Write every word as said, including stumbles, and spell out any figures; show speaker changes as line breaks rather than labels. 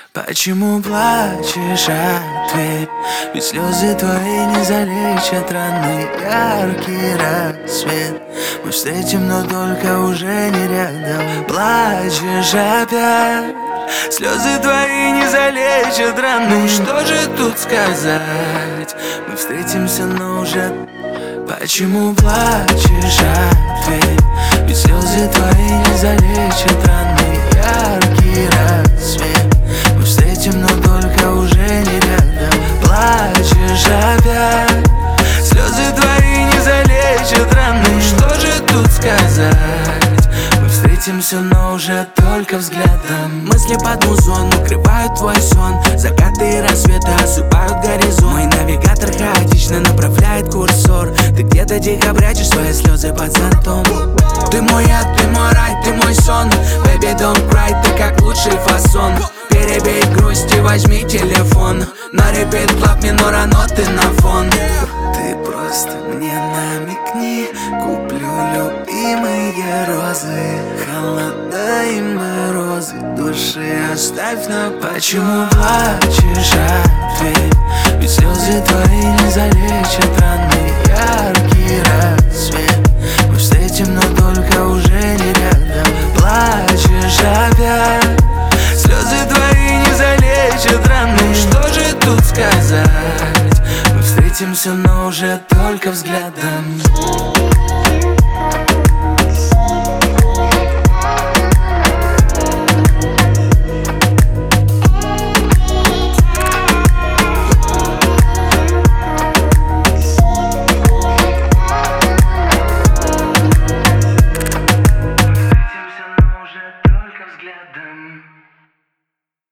Почему плачешь, ответь? Ведь слезы твои не залечат раны. Яркий рассвет мы встретим, но только уже не рядом. Плачешь опять, слезы твои не залечат раны. Что же тут сказать? Мы встретимся, но уже... Почему плачешь, ответь? Ведь слезы твои не залечат раны. Яркий рассвет мы встретим, но только уже не рядом. Плачешь опять, слезы твои не залечат раны. Что же тут сказать? Мы встретимся, но уже только взглядом. Мысли под музон укрывают твой сон. Закаты и рассветы осыпают горизонт. Мой навигатор хаотично направляет курсор. Ты где-то дико прячешь свои слезы под зонтом. Ты мой ад, ты мой рай, ты мой сон. Baby, don't cry, ты как лучший фасон. Перебей грусть и возьми телефон. На репит клаб минора ноты на фон. Ты просто мне намекни, куплю любимые розы. Холода и морозы души оставь на... Почему плачешь, ответь? Ведь слезы твои не залечат раны. Яркий рассвет мы встретим, но только уже не рядом. Плачешь опять, слезы твои не залечат раны. Что же тут сказать? Мы встретимся, но уже только взглядом.